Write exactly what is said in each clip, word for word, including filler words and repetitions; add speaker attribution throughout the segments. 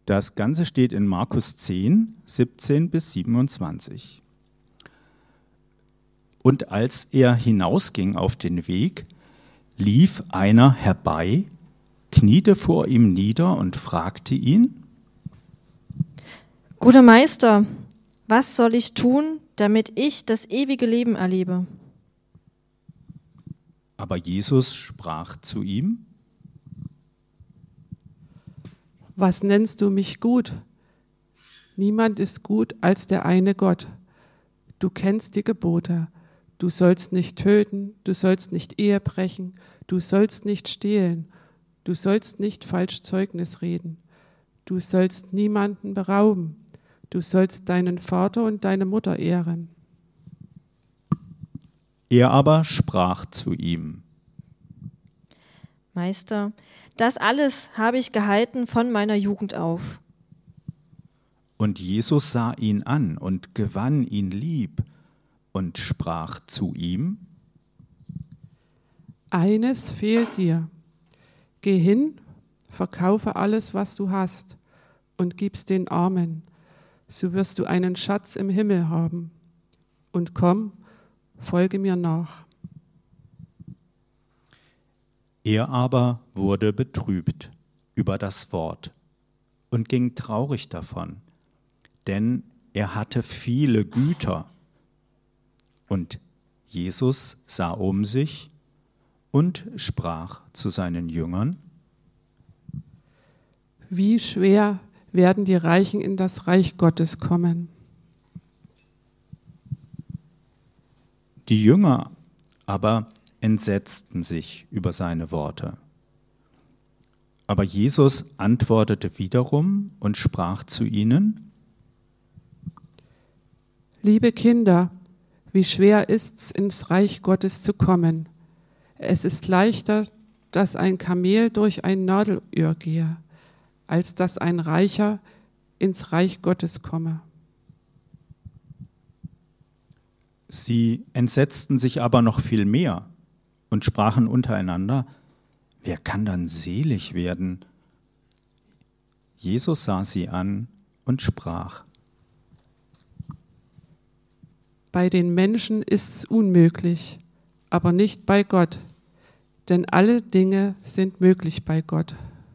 Speaker 1: Das Ganze steht in Markus zehn, siebzehn bis siebenundzwanzig. Und als er hinausging auf den Weg, lief einer herbei, kniete vor ihm nieder und fragte ihn:
Speaker 2: Guter Meister, was soll ich tun, damit ich das ewige Leben erlebe?
Speaker 1: Aber Jesus sprach zu ihm:
Speaker 3: Was nennst du mich gut? Niemand ist gut als der eine Gott. Du kennst die Gebote. Du sollst nicht töten, du sollst nicht Ehe brechen, du sollst nicht stehlen, du sollst nicht falsch Zeugnis reden, du sollst niemanden berauben, du sollst deinen Vater und deine Mutter ehren.
Speaker 1: Er aber sprach zu ihm:
Speaker 2: Meister, das alles habe ich gehalten von meiner Jugend auf.
Speaker 1: Und Jesus sah ihn an und gewann ihn lieb und sprach zu ihm:
Speaker 3: Eines fehlt dir. Geh hin, verkaufe alles, was du hast, und gib's den Armen. So wirst du einen Schatz im Himmel haben. Und komm, folge mir nach.
Speaker 1: Er aber wurde betrübt über das Wort und ging traurig davon, denn er hatte viele Güter. Und Jesus sah um sich und sprach zu seinen Jüngern:
Speaker 3: Wie schwer werden die Reichen in das Reich Gottes kommen.
Speaker 1: Die Jünger aber entsetzten sich über seine Worte. Aber Jesus antwortete wiederum und sprach zu ihnen:
Speaker 3: Liebe Kinder, wie schwer ist's, ins Reich Gottes zu kommen. Es ist leichter, dass ein Kamel durch ein Nadelöhr gehe, als dass ein Reicher ins Reich Gottes komme.
Speaker 1: Sie entsetzten sich aber noch viel mehr und sprachen untereinander: Wer kann dann selig werden? Jesus sah sie an und sprach:
Speaker 3: Bei den Menschen ist's unmöglich, aber nicht bei Gott, denn alle Dinge sind möglich bei Gott.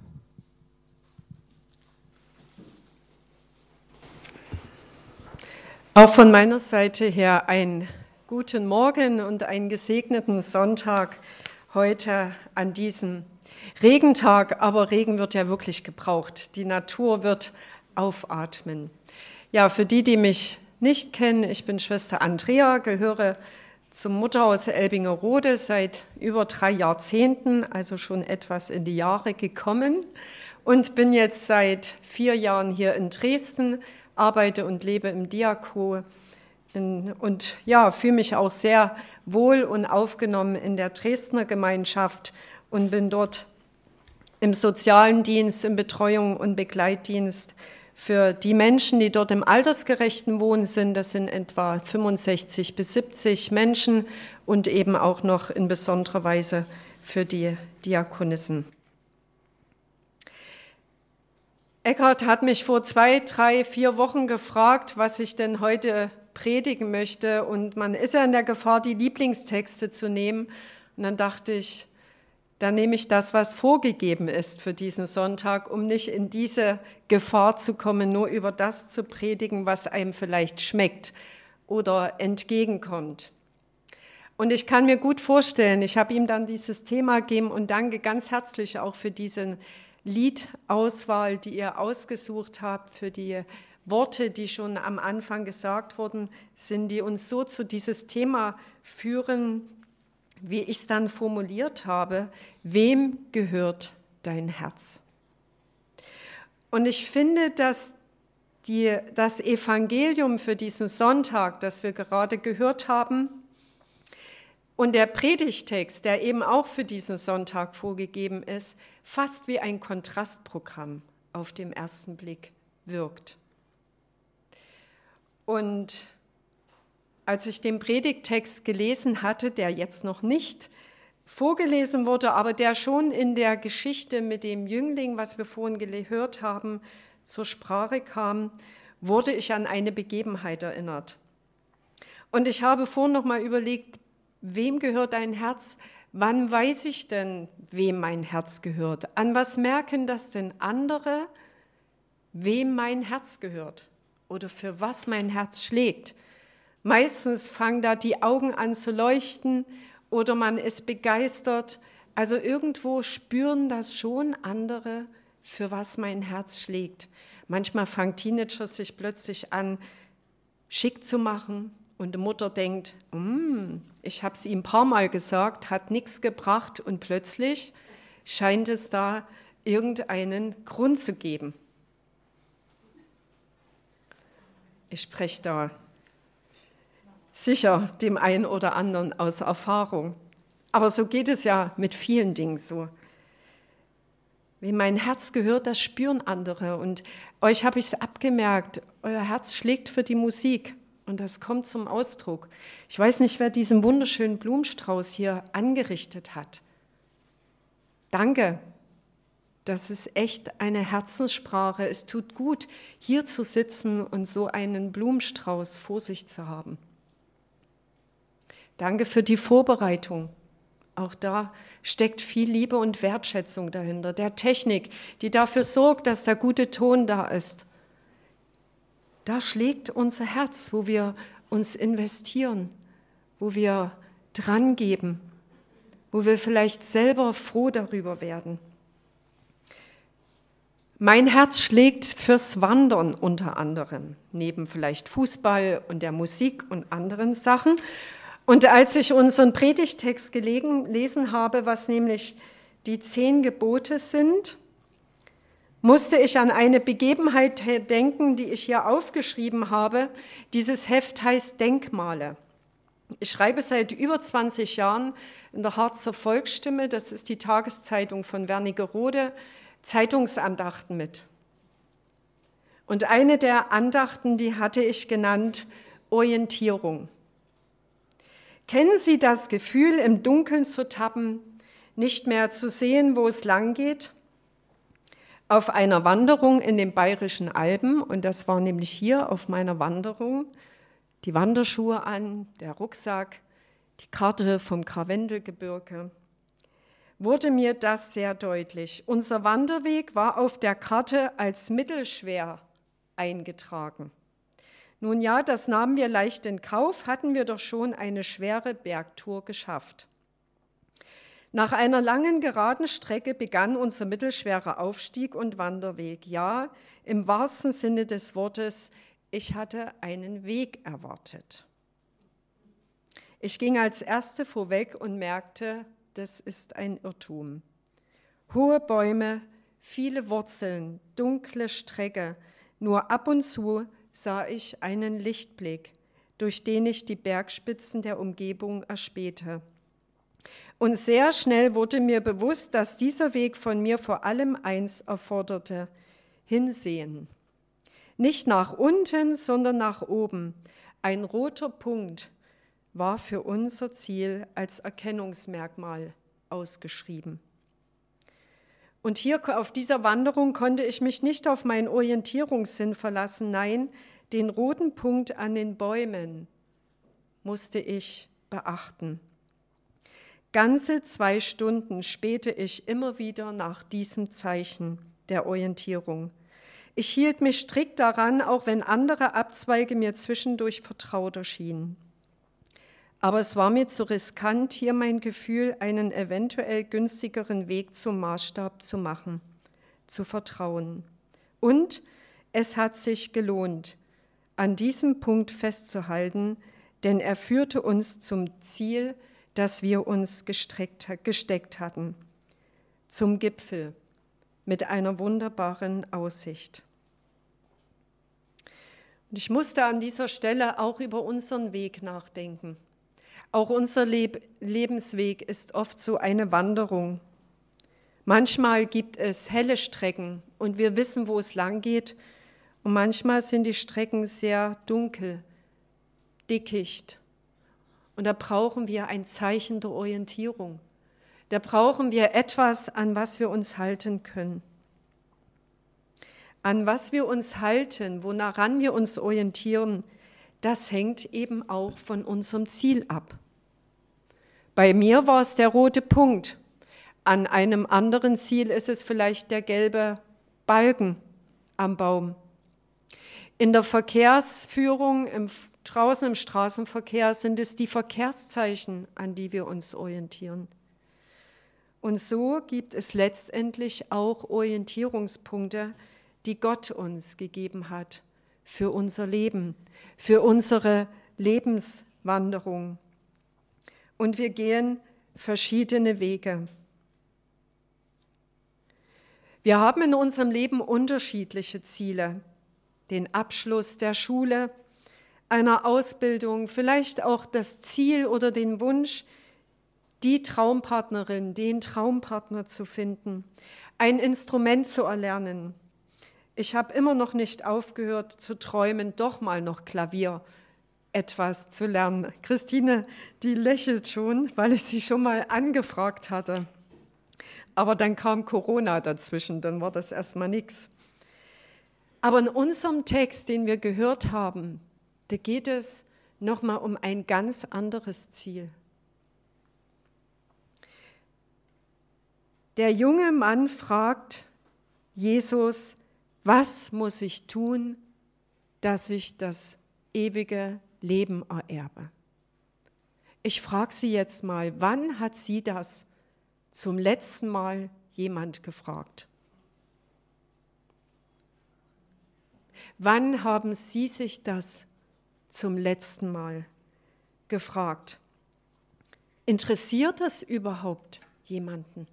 Speaker 4: Auch von meiner Seite her einen guten Morgen und einen gesegneten Sonntag heute an diesem Regentag. Aber Regen wird ja wirklich gebraucht. Die Natur wird aufatmen. Ja, für die, die mich nicht kennen, ich bin Schwester Andrea, gehöre zum Mutterhaus Elbingerode seit über drei Jahrzehnten, also schon etwas in die Jahre gekommen und bin jetzt seit vier Jahren hier in Dresden, arbeite und lebe im Diako und ja, fühle mich auch sehr wohl und aufgenommen in der Dresdner Gemeinschaft und bin dort im sozialen Dienst, im Betreuung und Begleitdienst für die Menschen, die dort im altersgerechten Wohnen sind. Das sind etwa fünfundsechzig bis siebzig Menschen und eben auch noch in besonderer Weise für die Diakonissen. Eckhard hat mich vor zwei, drei, vier Wochen gefragt, was ich denn heute predigen möchte. Und man ist ja in der Gefahr, die Lieblingstexte zu nehmen. Und dann dachte ich, dann nehme ich das, was vorgegeben ist für diesen Sonntag, um nicht in diese Gefahr zu kommen, nur über das zu predigen, was einem vielleicht schmeckt oder entgegenkommt. Und ich kann mir gut vorstellen, ich habe ihm dann dieses Thema gegeben und danke ganz herzlich auch für diese Liedauswahl, die ihr ausgesucht habt, für die Worte, die schon am Anfang gesagt worden sind, die uns so zu dieses Thema führen, wie ich es dann formuliert habe: Wem gehört dein Herz? Und ich finde, dass die, das Evangelium für diesen Sonntag, das wir gerade gehört haben, und der Predigtext, der eben auch für diesen Sonntag vorgegeben ist, fast wie ein Kontrastprogramm auf den ersten Blick wirkt. Und als ich den Predigtext gelesen hatte, der jetzt noch nicht vorgelesen wurde, aber der schon in der Geschichte mit dem Jüngling, was wir vorhin gehört haben, zur Sprache kam, wurde ich an eine Begebenheit erinnert. Und ich habe vorhin noch mal überlegt, wem gehört dein Herz? Wann weiß ich denn, wem mein Herz gehört? An was merken das denn andere, wem mein Herz gehört oder für was mein Herz schlägt? Meistens fangen da die Augen an zu leuchten oder man ist begeistert. Also irgendwo spüren das schon andere, für was mein Herz schlägt. Manchmal fangen Teenager sich plötzlich an, schick zu machen und die Mutter denkt, mm, ich habe es ihm ein paar Mal gesagt, hat nichts gebracht und plötzlich scheint es da irgendeinen Grund zu geben. Ich spreche da sicher dem einen oder anderen aus Erfahrung. Aber so geht es ja mit vielen Dingen so. Wie mein Herz gehört, das spüren andere. Und euch habe ich es abgemerkt, euer Herz schlägt für die Musik. Und das kommt zum Ausdruck. Ich weiß nicht, wer diesen wunderschönen Blumenstrauß hier angerichtet hat. Danke. Das ist echt eine Herzenssprache. Es tut gut, hier zu sitzen und so einen Blumenstrauß vor sich zu haben. Danke für die Vorbereitung. Auch da steckt viel Liebe und Wertschätzung dahinter. Der Technik, die dafür sorgt, dass der gute Ton da ist. Da schlägt unser Herz, wo wir uns investieren, wo wir dran geben, wo wir vielleicht selber froh darüber werden. Mein Herz schlägt fürs Wandern unter anderem, neben vielleicht Fußball und der Musik und anderen Sachen. Und als ich unseren Predigtext gelesen habe, was nämlich die zehn Gebote sind, musste ich an eine Begebenheit denken, die ich hier aufgeschrieben habe. Dieses Heft heißt Denkmale. Ich schreibe seit über zwanzig Jahren in der Harzer Volksstimme, das ist die Tageszeitung von Wernigerode, Zeitungsandachten mit. Und eine der Andachten, die hatte ich genannt Orientierung. Kennen Sie das Gefühl, im Dunkeln zu tappen, nicht mehr zu sehen, wo es lang geht? Auf einer Wanderung in den Bayerischen Alpen, und das war nämlich hier auf meiner Wanderung, die Wanderschuhe an, der Rucksack, die Karte vom Karwendelgebirge, wurde mir das sehr deutlich. Unser Wanderweg war auf der Karte als mittelschwer eingetragen. Nun ja, das nahmen wir leicht in Kauf, hatten wir doch schon eine schwere Bergtour geschafft. Nach einer langen geraden Strecke begann unser mittelschwerer Aufstieg und Wanderweg. Ja, im wahrsten Sinne des Wortes, ich hatte einen Weg erwartet. Ich ging als Erste vorweg und merkte, das ist ein Irrtum. Hohe Bäume, viele Wurzeln, dunkle Strecke, nur ab und zu sah ich einen Lichtblick, durch den ich die Bergspitzen der Umgebung erspähte. Und sehr schnell wurde mir bewusst, dass dieser Weg von mir vor allem eins erforderte: Hinsehen. Nicht nach unten, sondern nach oben. Ein roter Punkt war für unser Ziel als Erkennungsmerkmal ausgeschrieben. Und hier auf dieser Wanderung konnte ich mich nicht auf meinen Orientierungssinn verlassen. Nein, den roten Punkt an den Bäumen musste ich beachten. Ganze zwei Stunden spähte ich immer wieder nach diesem Zeichen der Orientierung. Ich hielt mich strikt daran, auch wenn andere Abzweige mir zwischendurch vertraut erschienen. Aber es war mir zu riskant, hier mein Gefühl, einen eventuell günstigeren Weg zum Maßstab zu machen, zu vertrauen. Und es hat sich gelohnt, an diesem Punkt festzuhalten, denn er führte uns zum Ziel, das wir uns gestreckt, gesteckt hatten, zum Gipfel mit einer wunderbaren Aussicht. Und ich musste an dieser Stelle auch über unseren Weg nachdenken. Auch unser Leb- Lebensweg ist oft so eine Wanderung. Manchmal gibt es helle Strecken und wir wissen, wo es lang geht. Und manchmal sind die Strecken sehr dunkel, dickicht. Und da brauchen wir ein Zeichen der Orientierung. Da brauchen wir etwas, an was wir uns halten können. an was wir uns halten, woran wir uns orientieren, das hängt eben auch von unserem Ziel ab. Bei mir war es der rote Punkt. An einem anderen Ziel ist es vielleicht der gelbe Balken am Baum. In der Verkehrsführung, im, draußen im Straßenverkehr sind es die Verkehrszeichen, an die wir uns orientieren. Und so gibt es letztendlich auch Orientierungspunkte, die Gott uns gegeben hat für unser Leben, für unsere Lebenswanderung. Und wir gehen verschiedene Wege. Wir haben in unserem Leben unterschiedliche Ziele. Den Abschluss der Schule, einer Ausbildung, vielleicht auch das Ziel oder den Wunsch, die Traumpartnerin, den Traumpartner zu finden, ein Instrument zu erlernen. Ich habe immer noch nicht aufgehört zu träumen, doch mal noch Klavier etwas zu lernen. Christine, die lächelt schon, weil ich sie schon mal angefragt hatte. Aber dann kam Corona dazwischen, dann war das erstmal nichts. Aber in unserem Text, den wir gehört haben, da geht es nochmal um ein ganz anderes Ziel. Der junge Mann fragt Jesus, was muss ich tun, dass ich das ewige Leben ererbe? Ich frage Sie jetzt mal, wann hat Sie das zum letzten Mal jemand gefragt? Wann haben Sie sich das zum letzten Mal gefragt? Interessiert das überhaupt jemanden?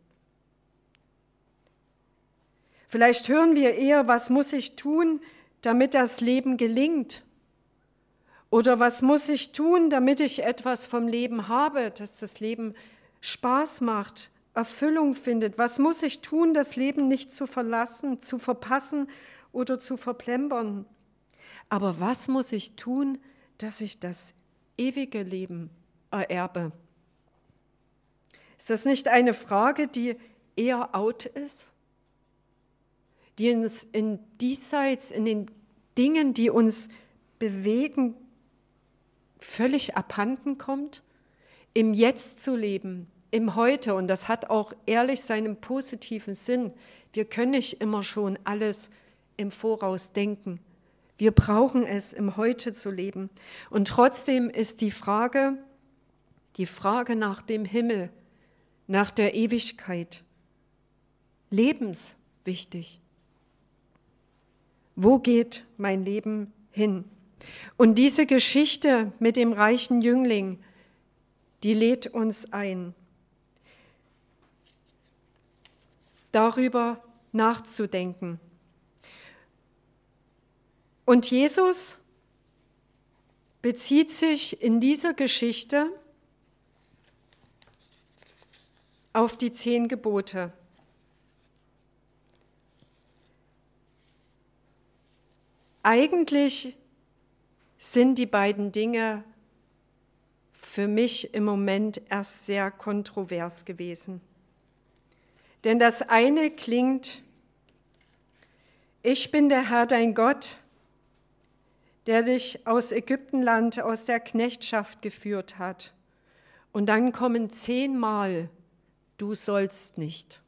Speaker 4: Vielleicht hören wir eher, was muss ich tun, damit das Leben gelingt? Oder was muss ich tun, damit ich etwas vom Leben habe, dass das Leben Spaß macht, Erfüllung findet? Was muss ich tun, das Leben nicht zu verlassen, zu verpassen oder zu verplempern? Aber was muss ich tun, dass ich das ewige Leben ererbe? Ist das nicht eine Frage, die eher out ist? Die uns in diesseits, in den Dingen, die uns bewegen, völlig abhanden kommt? Im Jetzt zu leben, im Heute, und das hat auch ehrlich seinen positiven Sinn. Wir können nicht immer schon alles im Voraus denken. Wir brauchen es, im Heute zu leben. Und trotzdem ist die Frage, die Frage nach dem Himmel, nach der Ewigkeit, lebenswichtig. Wo geht mein Leben hin? Und diese Geschichte mit dem reichen Jüngling, die lädt uns ein, darüber nachzudenken. Und Jesus bezieht sich in dieser Geschichte auf die zehn Gebote. Eigentlich sind die beiden Dinge für mich im Moment erst sehr kontrovers gewesen. Denn das eine klingt, ich bin der Herr, dein Gott, der dich aus Ägyptenland, aus der Knechtschaft geführt hat. Und dann kommen zehnmal, du sollst nicht.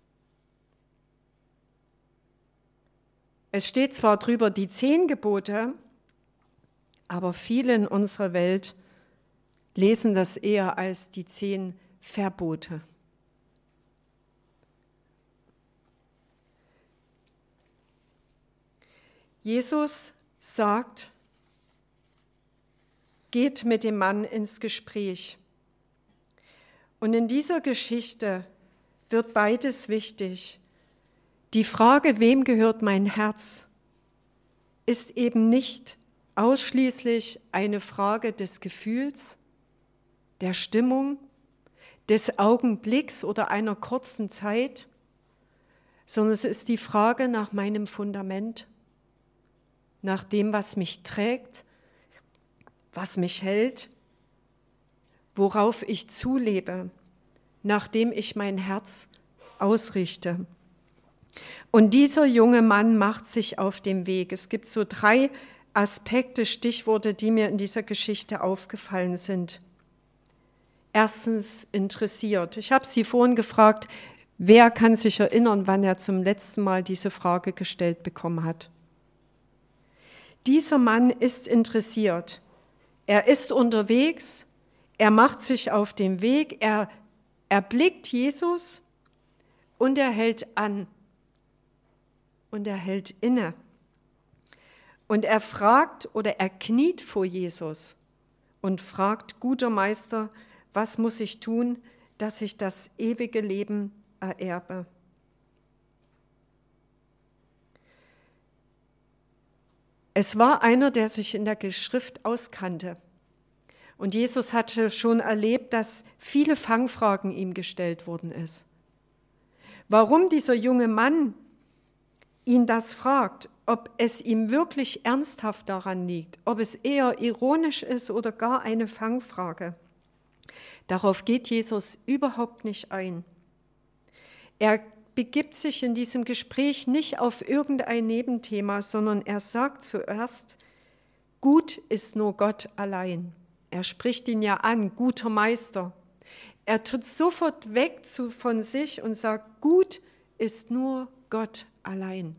Speaker 4: Es steht zwar drüber die zehn Gebote, aber viele in unserer Welt lesen das eher als die zehn Verbote. Jesus sagt, geht mit dem Mann ins Gespräch. Und in dieser Geschichte wird beides wichtig. Die Frage, wem gehört mein Herz, ist eben nicht ausschließlich eine Frage des Gefühls, der Stimmung, des Augenblicks oder einer kurzen Zeit, sondern es ist die Frage nach meinem Fundament, nach dem, was mich trägt, was mich hält, worauf ich zulebe, nach dem ich mein Herz ausrichte. Und dieser junge Mann macht sich auf den Weg. Es gibt so drei Aspekte, Stichworte, die mir in dieser Geschichte aufgefallen sind. Erstens interessiert. Ich habe Sie vorhin gefragt, wer kann sich erinnern, wann er zum letzten Mal diese Frage gestellt bekommen hat. Dieser Mann ist interessiert. Er ist unterwegs, er macht sich auf den Weg, er erblickt Jesus und er hält an und er hält inne. Und er fragt oder er kniet vor Jesus und fragt, guter Meister, was muss ich tun, dass ich das ewige Leben ererbe? Es war einer, der sich in der Schrift auskannte. Und Jesus hatte schon erlebt, dass viele Fangfragen ihm gestellt worden ist. Warum dieser junge Mann ihn das fragt, ob es ihm wirklich ernsthaft daran liegt, ob es eher ironisch ist oder gar eine Fangfrage. Darauf geht Jesus überhaupt nicht ein. Er begibt sich in diesem Gespräch nicht auf irgendein Nebenthema, sondern er sagt zuerst, gut ist nur Gott allein. Er spricht ihn ja an, guter Meister. Er tut sofort weg zu, von sich und sagt, gut ist nur Gott allein.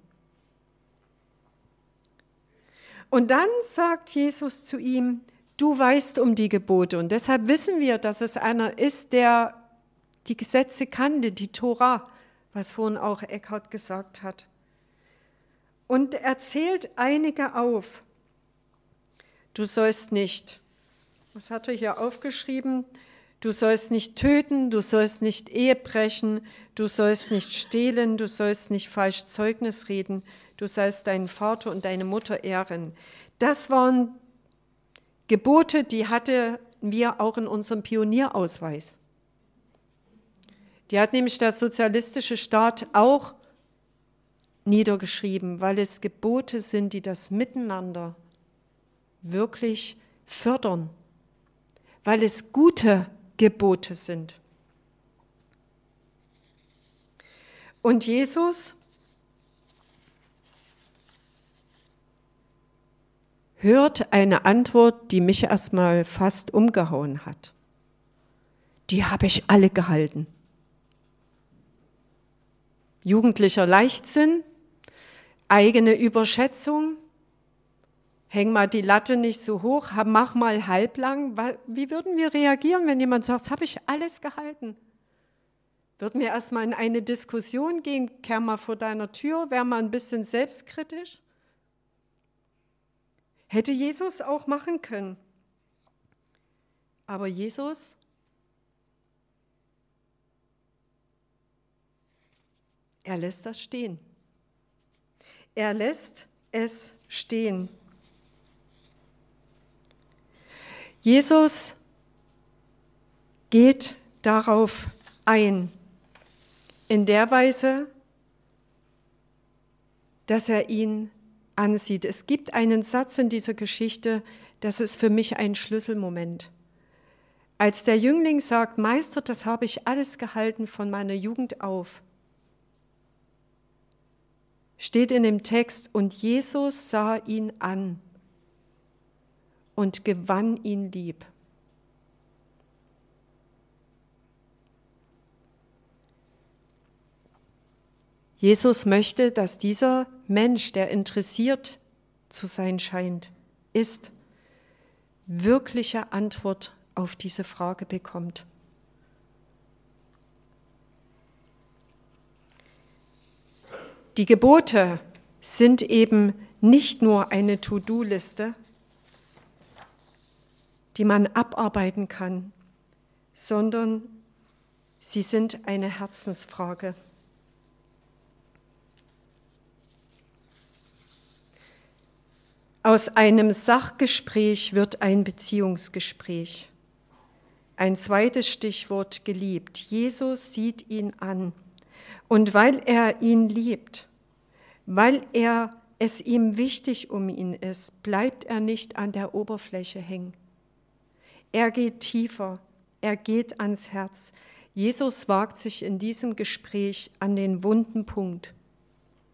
Speaker 4: Und dann sagt Jesus zu ihm, du weißt um die Gebote. Und deshalb wissen wir, dass es einer ist, der die Gesetze kannte, die Tora, was vorhin auch Eckhart gesagt hat. Und er zählt einige auf. Du sollst nicht, was hat er hier aufgeschrieben? Du sollst nicht töten, du sollst nicht Ehe brechen, du sollst nicht stehlen, du sollst nicht falsch Zeugnis reden, du sollst deinen Vater und deine Mutter ehren. Das waren Gebote, die hatten wir auch in unserem Pionierausweis. Die hat nämlich der sozialistische Staat auch niedergeschrieben, weil es Gebote sind, die das Miteinander wirklich fördern, weil es gute Gebote sind. Und Jesus hört eine Antwort, die mich erstmal fast umgehauen hat. Die habe ich alle gehalten. Jugendlicher Leichtsinn, eigene Überschätzung, häng mal die Latte nicht so hoch, mach mal halblang. Wie würden wir reagieren, wenn jemand sagt, das habe ich alles gehalten? Würden wir erstmal in eine Diskussion gehen, kehr mal vor deiner Tür, wär mal ein bisschen selbstkritisch? Hätte Jesus auch machen können. Aber Jesus Er lässt das stehen. Er lässt es stehen. Jesus geht darauf ein, in der Weise, dass er ihn ansieht. Es gibt einen Satz in dieser Geschichte, das ist für mich ein Schlüsselmoment. Als der Jüngling sagt, Meister, das habe ich alles gehalten von meiner Jugend auf, steht in dem Text, und Jesus sah ihn an und gewann ihn lieb. Jesus möchte, dass dieser Mensch, der interessiert zu sein scheint, ist, wirkliche Antwort auf diese Frage bekommt. Die Gebote sind eben nicht nur eine To-Do-Liste, die man abarbeiten kann, sondern sie sind eine Herzensfrage. Aus einem Sachgespräch wird ein Beziehungsgespräch. Ein zweites Stichwort: geliebt. Jesus sieht ihn an. Und weil er ihn liebt, weil er es ihm wichtig um ihn ist, bleibt er nicht an der Oberfläche hängen. Er geht tiefer, er geht ans Herz. Jesus wagt sich in diesem Gespräch an den wunden Punkt.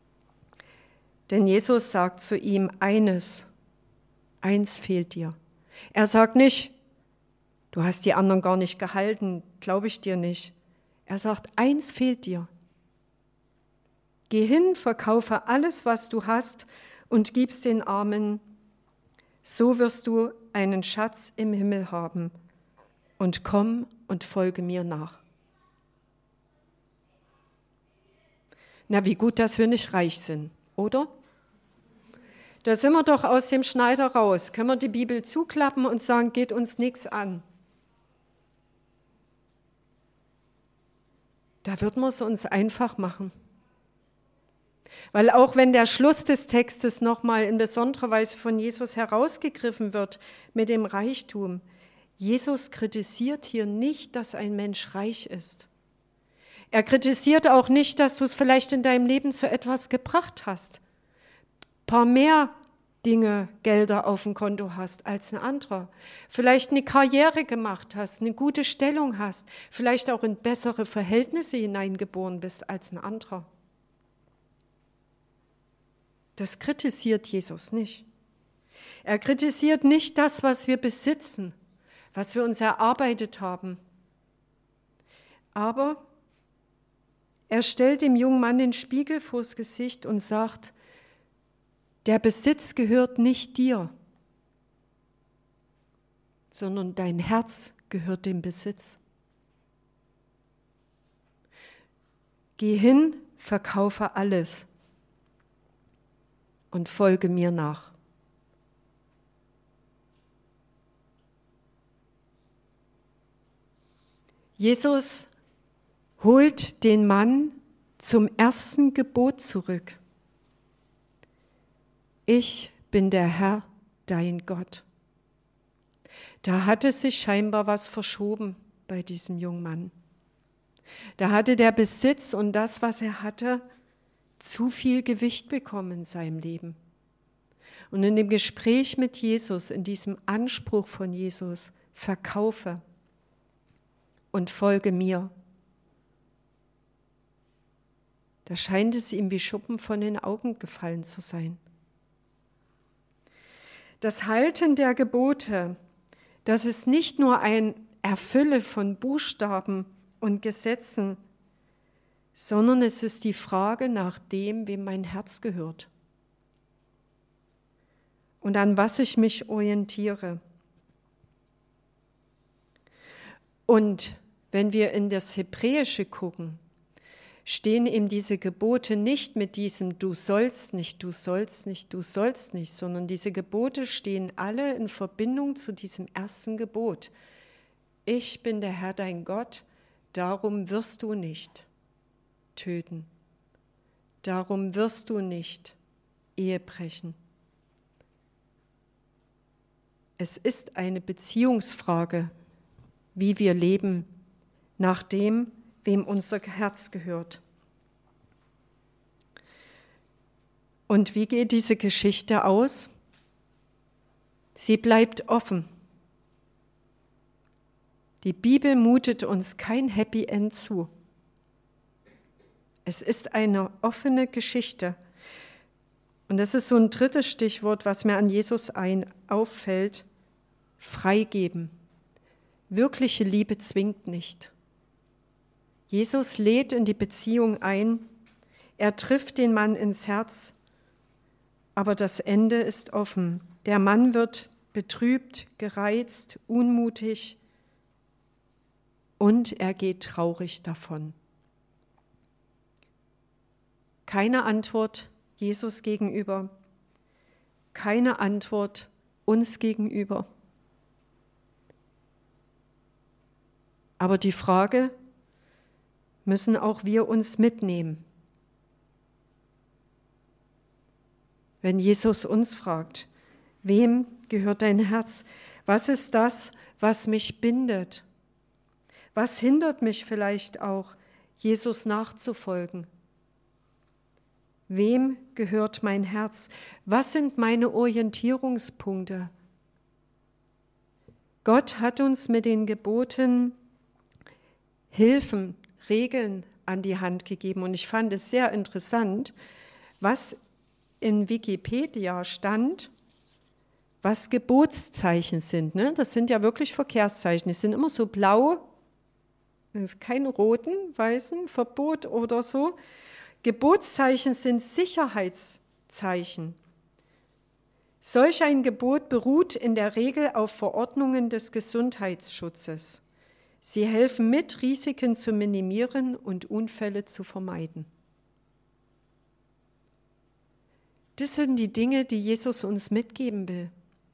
Speaker 4: Denn Jesus sagt zu ihm eines, eins fehlt dir. Er sagt nicht, du hast die anderen gar nicht gehalten, glaube ich dir nicht. Er sagt, eins fehlt dir. Geh hin, verkaufe alles, was du hast und gib's den Armen. So wirst du einen Schatz im Himmel haben. Und komm und folge mir nach. Na, wie gut, dass wir nicht reich sind, oder? Da sind wir doch aus dem Schneider raus. Können wir die Bibel zuklappen und sagen, geht uns nichts an. Da würden wir es uns einfach machen. Weil auch wenn der Schluss des Textes nochmal in besonderer Weise von Jesus herausgegriffen wird mit dem Reichtum, Jesus kritisiert hier nicht, dass ein Mensch reich ist. Er kritisiert auch nicht, dass du es vielleicht in deinem Leben zu etwas gebracht hast. Ein paar mehr Dinge, Gelder auf dem Konto hast als ein anderer. Vielleicht eine Karriere gemacht hast, eine gute Stellung hast, vielleicht auch in bessere Verhältnisse hineingeboren bist als ein anderer. Das kritisiert Jesus nicht. Er kritisiert nicht das, was wir besitzen, was wir uns erarbeitet haben. Aber er stellt dem jungen Mann den Spiegel vors Gesicht und sagt, der Besitz gehört nicht dir, sondern dein Herz gehört dem Besitz. Geh hin, verkaufe alles und folge mir nach. Jesus holt den Mann zum ersten Gebot zurück. Ich bin der Herr, dein Gott. Da hatte sich scheinbar was verschoben bei diesem jungen Mann. Da hatte der Besitz und das, was er hatte, zu viel Gewicht bekommen in seinem Leben. Und in dem Gespräch mit Jesus, in diesem Anspruch von Jesus, verkaufe und folge mir, da scheint es ihm wie Schuppen von den Augen gefallen zu sein. Das Halten der Gebote, das ist nicht nur ein Erfülle von Buchstaben und Gesetzen, sondern es ist die Frage nach dem, wem mein Herz gehört und an was ich mich orientiere. Und wenn wir in das Hebräische gucken, stehen ihm diese Gebote nicht mit diesem Du sollst nicht, du sollst nicht, du sollst nicht, sondern diese Gebote stehen alle in Verbindung zu diesem ersten Gebot. Ich bin der Herr dein Gott, darum wirst du nicht töten. Darum wirst du nicht Ehe brechen. Es ist eine Beziehungsfrage, wie wir leben, nach dem, wem unser Herz gehört. Und wie geht diese Geschichte aus? Sie bleibt offen. Die Bibel mutet uns kein Happy End zu. Es ist eine offene Geschichte. Und das ist so ein drittes Stichwort, was mir an Jesus ein auffällt: Freigeben. Wirkliche Liebe zwingt nicht. Jesus lädt in die Beziehung ein, er trifft den Mann ins Herz, aber das Ende ist offen. Der Mann wird betrübt, gereizt, unmutig und er geht traurig davon. Keine Antwort Jesus gegenüber, keine Antwort uns gegenüber. Aber die Frage müssen auch wir uns mitnehmen. Wenn Jesus uns fragt, wem gehört dein Herz? Was ist das, was mich bindet? Was hindert mich vielleicht auch, Jesus nachzufolgen? Wem gehört mein Herz? Was sind meine Orientierungspunkte? Gott hat uns mit den Geboten Hilfen, Regeln an die Hand gegeben. Und ich fand es sehr interessant, was in Wikipedia stand, was Gebotszeichen sind. Ne? Das sind ja wirklich Verkehrszeichen. Die sind immer so blau, das ist kein roten, weißen Verbot oder so. Gebotszeichen sind Sicherheitszeichen. Solch ein Gebot beruht in der Regel auf Verordnungen des Gesundheitsschutzes. Sie helfen mit, Risiken zu minimieren und Unfälle zu vermeiden. Das sind die Dinge, die Jesus uns mitgeben will.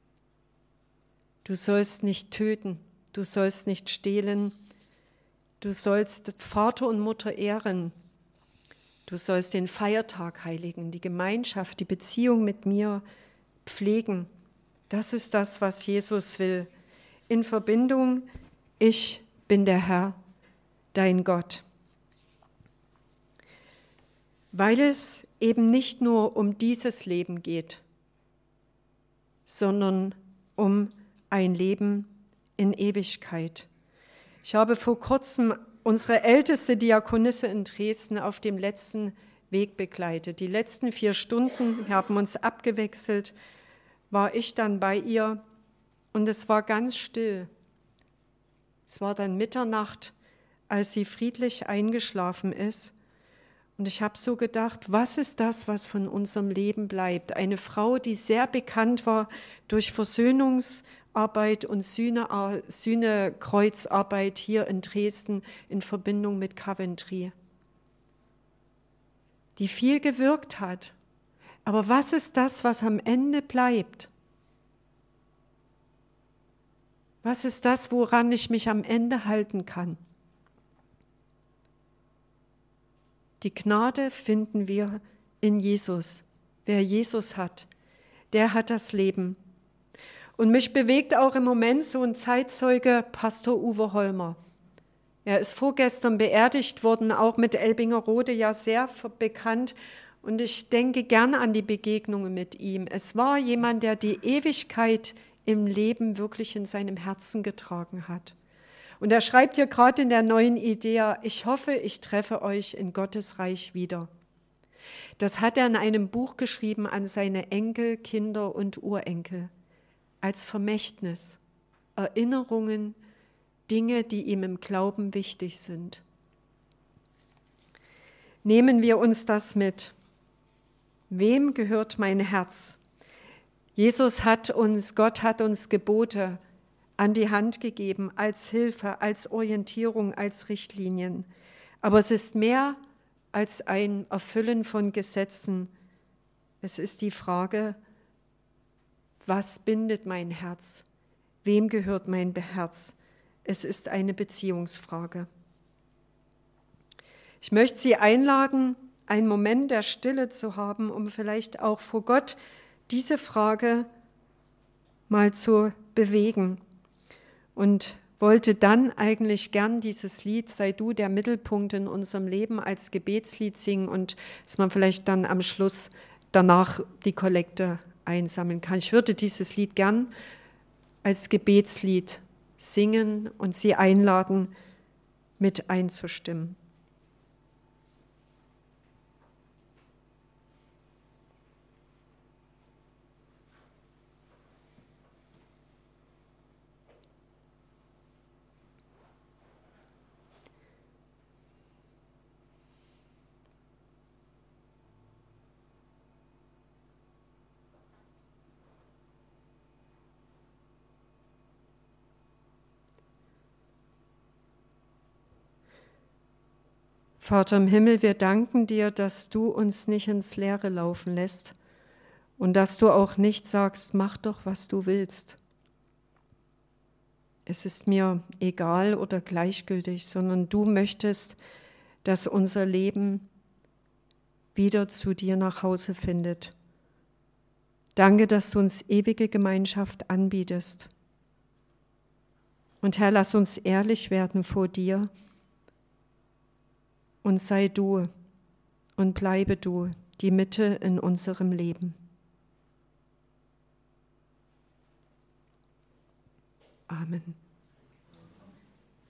Speaker 4: Du sollst nicht töten, du sollst nicht stehlen, du sollst Vater und Mutter ehren, du sollst den Feiertag heiligen, die Gemeinschaft, die Beziehung mit mir pflegen. Das ist das, was Jesus will. In Verbindung, ich bin der Herr, dein Gott. Weil es eben nicht nur um dieses Leben geht, sondern um ein Leben in Ewigkeit. Ich habe vor kurzem unsere älteste Diakonisse in Dresden auf dem letzten Weg begleitet. Die letzten vier Stunden, wir haben uns abgewechselt, war ich dann bei ihr und es war ganz still. Es war dann Mitternacht, als sie friedlich eingeschlafen ist. Und ich habe so gedacht, was ist das, was von unserem Leben bleibt? Eine Frau, die sehr bekannt war durch Versöhnungsarbeit und Sühne, Sühnekreuzarbeit hier in Dresden in Verbindung mit Coventry, die viel gewirkt hat. Aber was ist das, was am Ende bleibt? Was ist das, woran ich mich am Ende halten kann? Die Gnade finden wir in Jesus. Wer Jesus hat, der hat das Leben. Und mich bewegt auch im Moment so ein Zeitzeuge, Pastor Uwe Holmer. Er ist vorgestern beerdigt worden, auch mit Elbingerode ja sehr bekannt. Und ich denke gern an die Begegnungen mit ihm. Es war jemand, der die Ewigkeit im Leben wirklich in seinem Herzen getragen hat. Und er schreibt hier gerade in der neuen Idee, ich hoffe, ich treffe euch in Gottes Reich wieder. Das hat er in einem Buch geschrieben an seine Enkel, Kinder und Urenkel. Als Vermächtnis, Erinnerungen, Dinge, die ihm im Glauben wichtig sind. Nehmen wir uns das mit. Wem gehört mein Herz? Jesus hat uns, Gott hat uns Gebote an die Hand gegeben, als Hilfe, als Orientierung, als Richtlinien. Aber es ist mehr als ein Erfüllen von Gesetzen. Es ist die Frage, was bindet mein Herz? Wem gehört mein Herz? Es ist eine Beziehungsfrage. Ich möchte Sie einladen, einen Moment der Stille zu haben, um vielleicht auch vor Gott diese Frage mal zu bewegen. Und wollte dann eigentlich gern dieses Lied Sei du der Mittelpunkt in unserem Leben als Gebetslied singen und dass man vielleicht dann am Schluss danach die Kollekte einsammeln kann. Ich würde dieses Lied gern als Gebetslied singen und Sie einladen, mit einzustimmen. Vater im Himmel, wir danken dir, dass du uns nicht ins Leere laufen lässt und dass du auch nicht sagst, mach doch, was du willst. Es ist mir egal oder gleichgültig, sondern du möchtest, dass unser Leben wieder zu dir nach Hause findet. Danke, dass du uns ewige Gemeinschaft anbietest. Und Herr, lass uns ehrlich werden vor dir. Und sei du und bleibe du die Mitte in unserem Leben. Amen.